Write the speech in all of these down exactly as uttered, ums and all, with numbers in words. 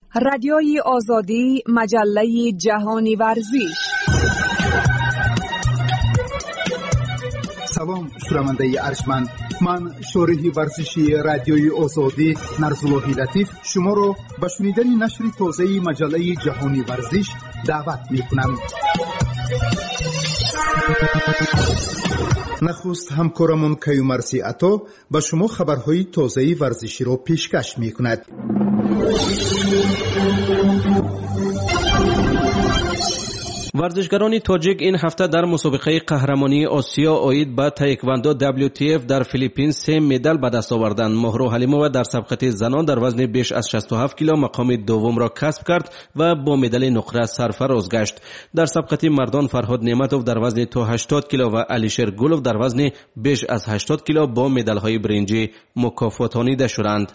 رادیوی آزادی، مجله جهانی ورزش. سلام شنونده ارجمند، من شارح ورزشی رادیوی آزادی نرزالله لطیف شما را به شنیدن نشر تازه مجله جهانی ورزش دعوت می‌کنم. نخست همکارمون کیومرسی عطا به شما خبرهای تازه ورزشی را پیشکش می‌کند. ورزشگران تاجیک این هفته در مسابقه قهرمانی آسیا آید به تایکواندو دبلیو تی اف در فیلیپین سه مدال به دست آوردند. مهرو حلیمووا در سبقت زنان در وزن بیش از شصت و هفت کیلو مقام دوم را کسب کرد و با مدال نقره سرفراز گشت. در سبقت مردان فرهاد نعمتوف در وزن تا هشتاد کیلو و علیشیر گولوف در وزن بیش از هشتاد کیلو با مدال‌های برنجی مکافاتانیده شدند.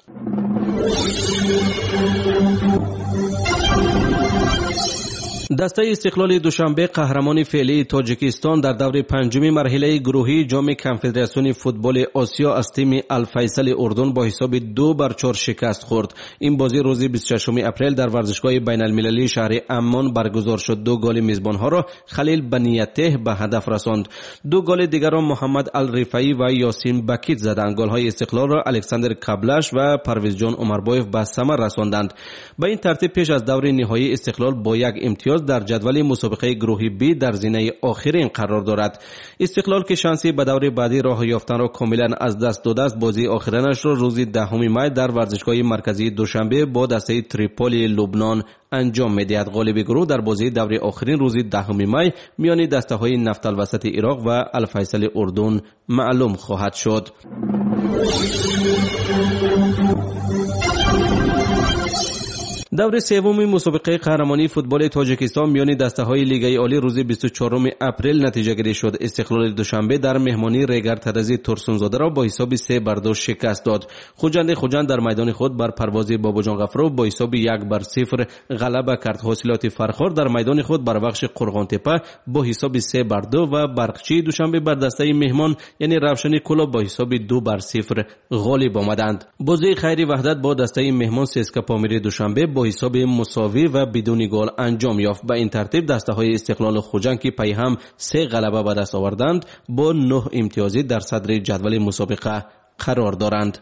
دسته استقلال دوشنبه قهرمان فعلی تاجیکستان در دور پنجم مرحله گروهی جام کنفدراسیون فوتبال آسیا از تیم الفیصل اردن با حساب دو بر چهار شکست خورد. این بازی روز بیست و ششم اپریل در ورزشگاه بین المللی شهر عمان برگزار شد. دو گل میزبانها را خلیل بنیته به هدف رساند. دو گل دیگر را محمد الرفاعی و یاسین بکیت زدند. گل‌های استقلال را الکساندر کابلش و پرویز جان عمربایف به ثمر رساندند. به این ترتیب پیش از دور نهایی استقلال با یک امتیاز در جدول مسابقه گروهی بی در زینه آخرین قرار دارد. استقلال که شانسی به دور بعدی راه یافتن را کاملا از دست داده است، بازی آخرینش را روز دهم می در ورزشگاه مرکزی دوشنبه با دسته تریپولی لبنان انجام می‌دهد. غالب گروه در بازی دور آخرین روز دهم می میان دسته‌های نفت الوسط عراق و الفیصل اردن معلوم خواهد شد. دور سوم مسابقه قهرمانی فوتبال تاجیکستان میان دسته‌های لیگ عالی روز بیست و چهارم اپریل نتیجه گیری شد. استقلال دوشنبه در مهمانی ریگر ترزی ترسونزاده را با حساب سه بر دو شکست داد. خوجند خوجند در میدان خود بر پرواز باباجان غفرو با حساب یک بر صفر غلبه کرد. حاصلات فرخار در میدان خود بر بخش قرغان تپه با حساب سه بر دو و برقچی دوشنبه بر دسته مهمان یعنی روشنی کلوب با حساب دو بر صفر غالب آمدند. بازی خیری وحدت با دسته مهمان سیسکا پامیری دوشنبه با حساب مساوی و بدون گل انجام یافت. به این ترتیب دسته های استقلال و خوجند که پی هم سه غلبه به دست آوردند با نه امتیازی در صدر جدول مسابقه قرار دارند.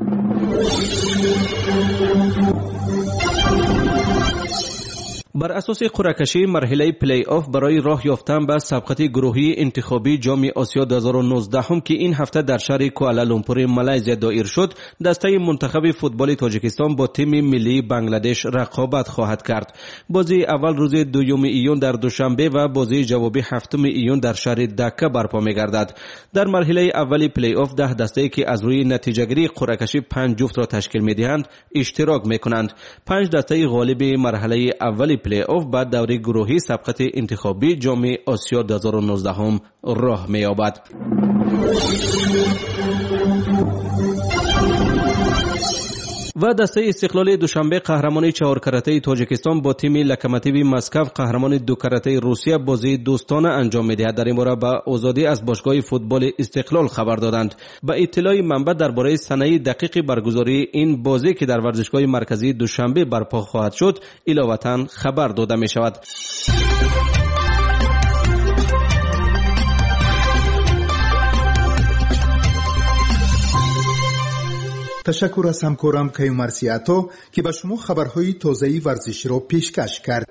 بر اساس قرعه کشی مرحله پلی آف برای راه یافتن به سبقت گروهی انتخابی جام آسیا دو هزار و نوزده هم که این هفته در شهر کوالالامپور مالزی دایر شد، دسته منتخب فوتبال تاجیکستان با تیم ملی بنگلادش رقابت خواهد کرد. بازی اول روز دوم ایون در دوشنبه و بازی جوابی هفتم ایون در شهر دکه برپا می‌گردد. در مرحله اولی پلی آف ده دسته که از روی نتیجه‌گیری قرعه کشی پنج جفت را تشکیل می‌دهند اشتراک می‌کنند. پنج دسته غالب مرحله اولی پلی آف بعد دوره گروهی سبقت انتخابی جام آسیا دو هزار و نوزده هم راه می‌یابد. و دسته استقلال دوشنبه قهرمان چهار کراته تاجیکستان با تیم لوکوموتیو مسکو قهرمان دو کراته روسیه بازی دوستانه انجام می‌دهد. در این باره به آزادی از باشگاه فوتبال استقلال خبر دادند. به اطلاع منبع درباره سنه دقیق برگزاری این بازی که در ورزشگاه مرکزی دوشنبه برپا خواهد شد علاوه‌اً خبر داده می‌شود. تشکر از همکارم کیومرسی عطا که به شما خبرهای تازه ورزشی را پیشکش کرد.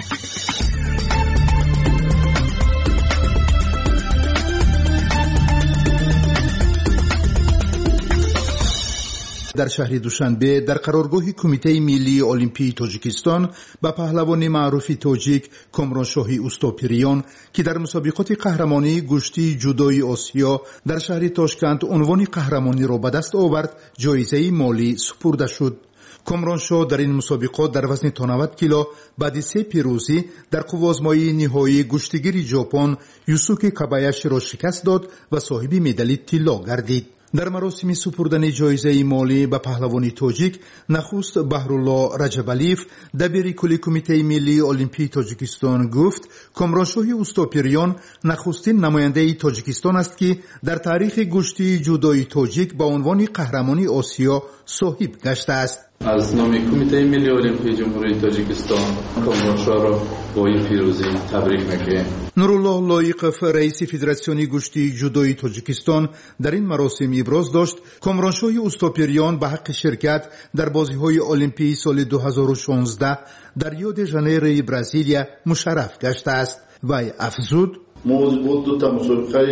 در شهر دوشنبه در قرارگاه کمیته ملی المپی تاجیکستان به پهلوان معروف تاجیک کامرانشاهی اوستاپیریان که در مسابقات قهرمانی گشتی جودوی آسیا در شهر تاشکند عنوان قهرمانی را به دست آورد، جایزه مالی سپرده شد. کامرانشاه در این مسابقات در وزن تا نود کیلو بعد سه پیروزی در قوازمایی نهایی گشتیگیر ژاپن یوسوکی کابایاشی را شکست داد و صاحب مدال طلا گردید. در مراسم سپردن جایزه مالی به پهلوانی تاجیک نخست بهرالله رجبالیف دبیر کل کمیته ملی المپی تاجیکستان گفت کامرانشاهی اوستاپیریان نخستین نماینده تاجیکستان است که در تاریخ گشتی جودوی تاجیک با عنوان قهرمانی آسیا صاحب گشته است. از نام کمیته ملی المپیک جمهوری تاجیکستان کامرانشاه را با این پیروزی تبریک میگیم. نورالله لایقов رئیس فدراسیون گشتی جودوی تاجیکستان در این مراسم ابراز داشت کامرانشاه اوستاپریان به حق شرکت در بازی‌های المپیک سال دو هزار و شانزده در ریو دی ژانیرو برزیلیا مشرف گشته است. وی افزود موضوع دو تا مسابقه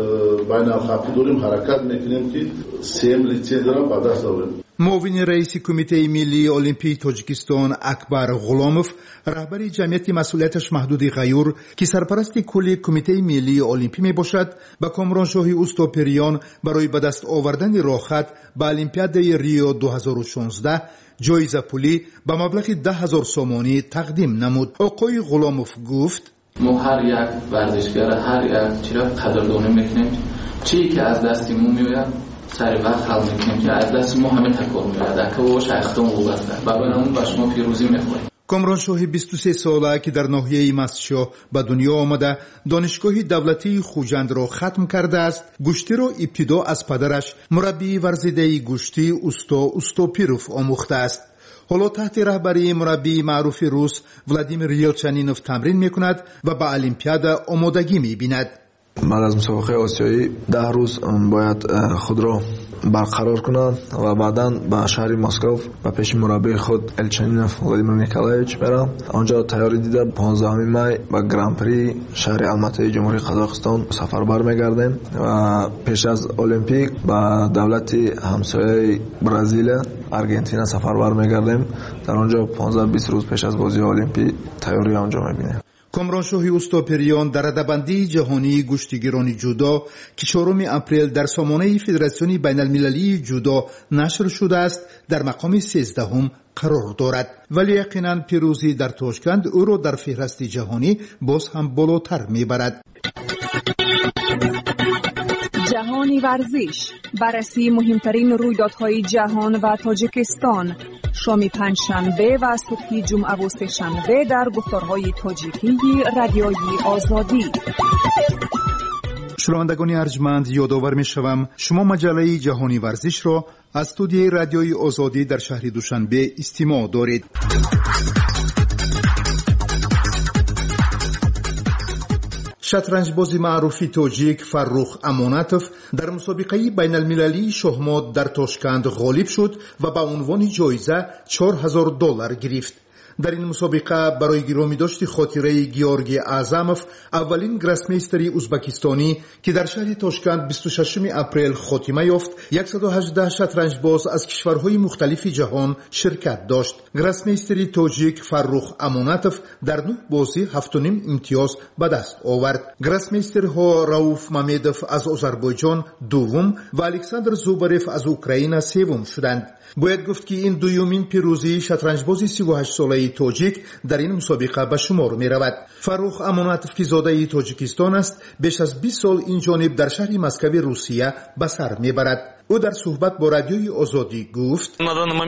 بین الخطی داریم حرکت میکنیم که سیم لیسانس را به دست آوریم. معاون رئیس کمیته ملی المپیک تاجیکستان اکبر غلاموف رهبر جمعیت مسئولیتش محدود غیور که سرپرست کلی کمیته ملی المپیک می باشد به کامرانشاه اوستاپریان برای به دست آوردن راهخط به المپیاد ریو دو هزار و شانزده جایزه پولی به مبلغ ده هزار سومانی تقدیم نمود. آقای غلاموف گفت ما هر یک ورزشگر هر یک چیز قدردانی میکنیم چیزی که از دست ما میآید سر وقت حل میکنیم که از دست ما همه تکار میآید که او شخصا وابسته و برامون به شما پیروزی میخواهیم. کامرانشاه بیست و سه ساله که در ناحیه مستشاه به دنیا آمده دانشگاه دولتی خوجند را ختم کرده است گشتی را ابتدا از پدرش مربی ورزیده گشتی اوستا اوستاپیروف آموخته است. حالا تحت رهبری مربی معروف روس ولادیمیر یلچنینوف تمرین میکند و به المپیاد آمادگی میبیند. بعد از مسابقه آسیایی ده روز باید خود را برقرار کنم و بعدا به شهر مسکو و پیش مربی خود الچنینوف ولادیمیر نیکولایویچ برم. آنجا تیاری دیده پانزدهم می به گران پری شهر الماتی جمهوری قزاقستان سفر برمیگردیم و پیش از المپیک به دولت همسایه برزیل آرژانتین سفر برمیگردیم. در آنجا پانزده بیست روز پیش از بازی المپیک تیاری آنجا میبینیم. کامرانشاه اوستاپریان در رده‌بندی جهانی گشتیگیران جودو که چهارم اپریل در سامانه فدراسیون بین المللی جودو نشر شده است در مقام سیزدهم قرار دارد ولی یقینا پیروزی در تاشکند او را در فهرست جهانی باز هم بالاتر میبرد. جهانی ورزش بررسی مهمترین رویدادهای جهان و تاجیکستان شام پنجشنبه و صبح جمعه و سه‌شنبه در گفتارهای تاجیکی رادیوی آزادی. شنوندگان ارجمند یادآور می‌شوم شما مجله جهانی ورزش را از استودیوی رادیوی آزادی در شهر دوشنبه استماع دارید. شطرنجباز معروف تاجیک فرخ امانتوف در مسابقه بین المللی شاهمات در تاشکند غالب شد و به عنوان جایزه چهار هزار دلار گرفت. در این مسابقه برای گرامی داشت خاطره گیورگی اعظموف اولین گراسمیستری ازبکستانی که در شهر تاشکند بیست و ششم اپریل خاتمه یافت صد و هجده شطرنجباز از کشورهای مختلف جهان شرکت داشت. گراسمیستری تاجیک فرخ امانتوف در نه بازی هفت و نیم امتیاز به دست آورد. گراسمیسترها راوف مامدوف از آذربایجان دوم و الکساندر زوبرف از اوکراین سوم شدند. باید گفت که این دومین پیروزی شطرنجباز سی و هشت ساله تاجیک در این مسابقه به شمار می رود. فرخ امانتوف که زاده تاجیکستان است بیش از بیست سال این جانب در شهر مسکو روسیه به سر می برد. او در صحبت با رادیوی آزادی گفت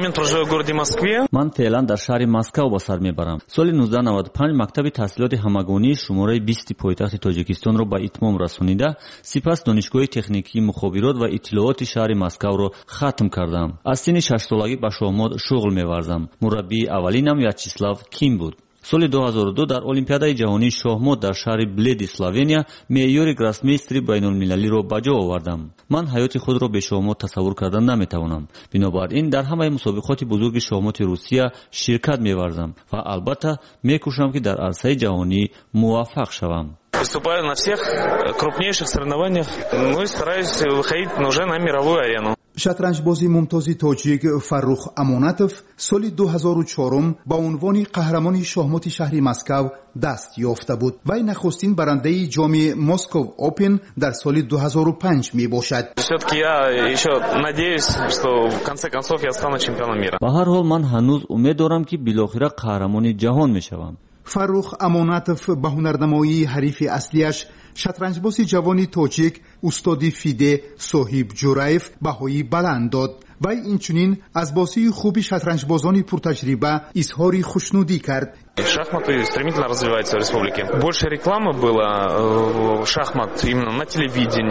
من فعلا در شهر مسکو به سر میبرم. سال نوزده نود و پنج مکتب تحصیلات همگانی شماره بیست پایتخت تاجیکستان را به اتمام رسانیده سپس دانشگاه تکنیکی مخابرات و اطلاعات شهر مسکو را ختم کردم. از سن شش سالگی به شاهمات شغل می‌ورزم. مربی اولینم ویاچسلاو کیم بود. سال دو هزار و دو در المپیاد جهانی شاهمات در شهر بلید اسلوونیا معیار گراسمیستری بین المللی را به جا آوردم. من حیات خود را به شاهمات تصور کردن نمیتوانم. بنابراین در همه مسابقات بزرگ شاهمات روسیه شرکت می‌ورزم و البته می‌کوشم که در عرصه جهانی موفق شوم. Выступаю на всех крупнейших соревнованиях, ну и стараюсь выходить уже на мировую арену. شطرنجباز ممتاز تاجیک فرخ امانتوف سال دو هزار و چهار با عنوان قهرمان شاهمات شهر مسکو دست یافته بود. وی نخستین برنده جام مسکو اوپن در سال دو هزار و پنج می باشد. Все-таки я еще надеюсь, что в конце концов я стану чемпионом мира. به هر حال من هنوز امید دارم که بالاخره قهرمان جهان میشوم. فرخ امانتوف به هنرنمایی حریف اصلیش شطرنجباز جوانی تاجیک استادی فیده صاحب جورایف بهایی بلند داد. وی اینچنین از بازی خوبی شطرنجبازان پرتجربه اظهار خوشنودی کرد. Шахматы стремительно развиваются в республике. Больше рекламы было шахмат именно на телевидении.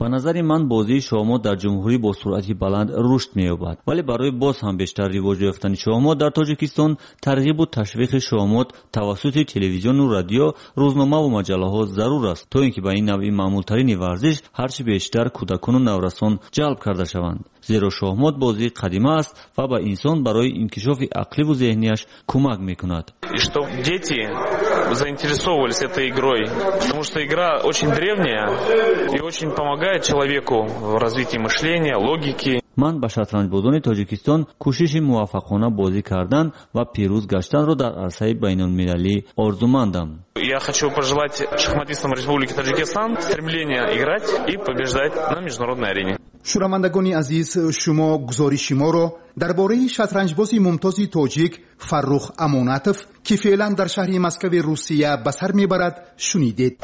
ба назари ман бозии шоҳмот дар ҷумҳурӣ бо суръати баланд рушд меёбад, вале барои боз ҳам бештар ривоҷ ёфтани шоҳмот дар тоҷикистон тарғибу ташвиқи шоҳмот тавассути телевизиону радио, рӯзномаву маҷаллаҳо зарур аст, то ин ки ба ин навъи маъмултарини варзиш ҳарчи бештар кӯдакону наврасон ҷалб карда шаванд, зеро шоҳмот бозии қадима аст ва ба инсон барои инкишофи ақливу зеҳнияш кӯмак мекунад. И чтоб дети заинтересовывались этой игрой, потому что игра очень древняя и очень помогает человеку в развитии мышления, логики. ман ба шатранҷбозони тоҷикистон кӯшиши муваффақона бозӣ кардан ва пирӯз гаштанро дар арсаи байнулмилалӣ орзумандам. Я хочу пожелать шахматистам Республики Таджикистан стремления играть и побеждать на международной арене. шунавандагони азиз, шумо гузориши моро дар бораи шатранҷбози мумтози тоҷик Фаррух Амонатов, ки феълан дар шаҳри Москваи Русия ба сар мебарад, шунидед.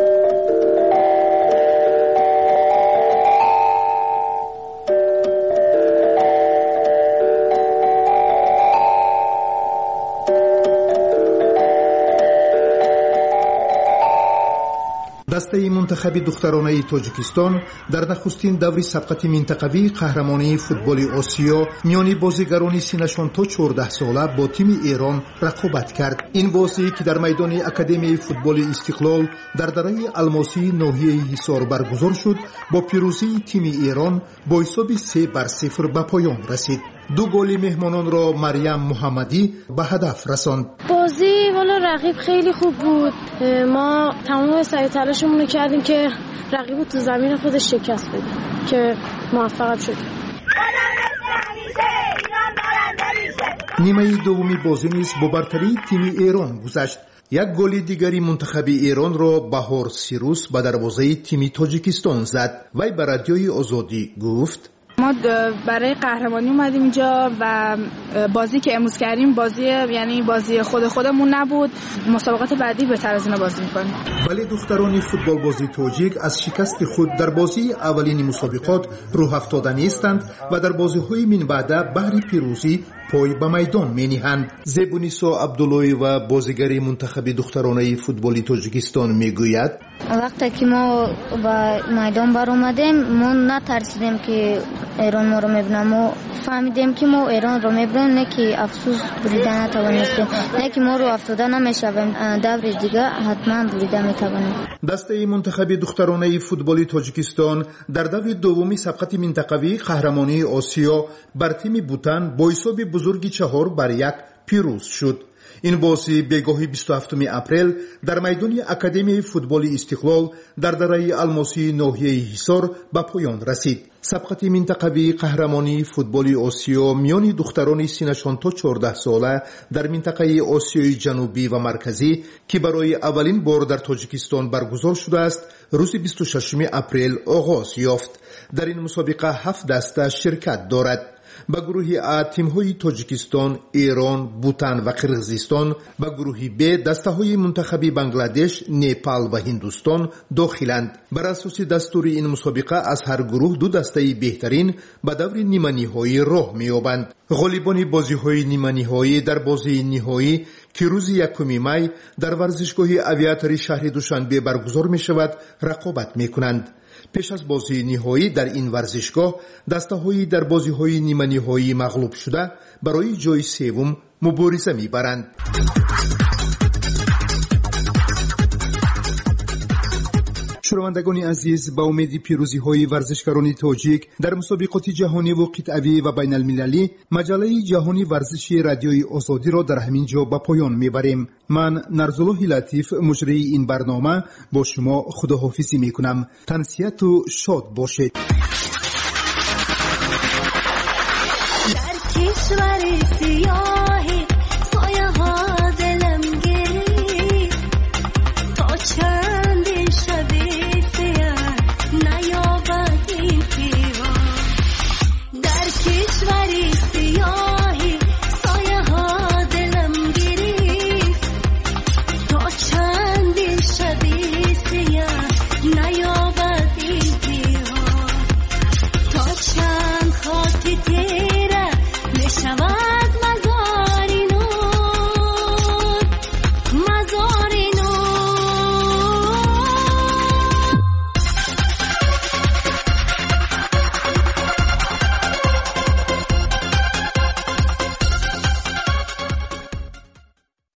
дастаи мунтахаби духтаронаи тоҷикистон дар нахустин даври сабқати минтақавии қаҳрамонии футболи осиё миёни бозигарони синашон то чордаҳ сола бо тими Эрон рақобат кард. ин бозӣ ки дар майдони академияи футболи Истиқлол дар дараи алмосии ноҳияи Ҳисор баргузор шуд, бо пирӯзии тими Эрон бо ҳисоби се бар сифр ба поён расид. ду голи меҳмононро Марьям Муҳаммадӣ ба ҳадаф расонд. بازی والا رقیب خیلی خوب بود. ما تمام سعی تلاشمون رو کردیم که رقیب رو تو زمین خودش شکست بدیم که موفق شدیم. нимаи дуввуми бозӣ низ бо бартарии тими Эрон гузашт. як голи дигари мунтахаби Эронро Баҳор Сирус ба дарвозаи тими Тоҷикистон зад. вай ба радиои Озодӣ гуфт: ما برای قهرمانی اومدیم اینجا و بازی که امروز کردیم بازی یعنی بازی خود خودمون نبود. مسابقات بعدی بهتر از اینا بازی می‌کنیم. ولی دختران فوتبالبازی توجیک از شکست خود در بازی اولین مسابقات روح افتاده نیستند و در بازی‌های من بعد بهر پیروزی پای به میدان می‌نهند. زیبونیسا عبداللهی و بازیگر منتخب دخترانه فوتبال تاجیکستان میگوید: وقتی که ما به میدان برآمدیم ما نترسیدیم که ایران ما رو میبینه، ما فهمیدیم که ما ایران رو میبینیم، نه که افسوس بریده نتوانستیم، نه که ما رو افتاده نمیشویم، دور دیگه حتما بریده میتوانیم. دسته منتخب دخترانه فوتبال تاجیکستان در دور دومی سبقت منطقوی قهرمانی آسیا بر تیم بوتان با حساب بزرگی چهار بر یک پیروز شد. این بازی بگاهی بیست و هفتم اپریل در میدان اکادمی فوتبال استقلال در دره الماسی ناحیه حصار به پایان رسید. سبقت منطقوی قهرمانی فوتبال آسیا میان دختران سنشان تا چهارده ساله در منطقه آسیای جنوبی و مرکزی که برای اولین بار در تاجیکستان برگزار شده است، روز بیست و ششم اپریل آغاز یافت. در این مسابقه هفت دسته شرکت دارد. با گروه A تیم‌های تاجیکستان، ایران، بوتان و قرغیزستان، با گروه B دسته‌های منتخبی بنگلادش، نیپال و هندوستان داخلند. بر اساس دستور این مسابقه از هر گروه دو دسته بهترین به دور نیمه‌نهایی راه می‌یابند. غالبان بازی‌های نیمه‌نهایی در بازی نهایی که روز یکم می در ورزشگاه آویاتوری شهر دوشنبه برگزار می‌شود رقابت می‌کنند. پیش از بازی نهایی در این ورزشگاه دسته‌هایی در بازی‌های نیمه نهایی مغلوب شده برای جای سوم مبارزه می‌برند. شنوندگان عزیز، با امید پیروزی‌های ورزشکاران تاجیک در مسابقات جهانی و قطعی و بین المللی، مجله جهانی ورزشی رادیوی آزادی را در همین جا به پایان می‌بریم. من نرزالله لطیف مجری این برنامه با شما خداحافظی می‌کنم. تنسیت و شاد باشید.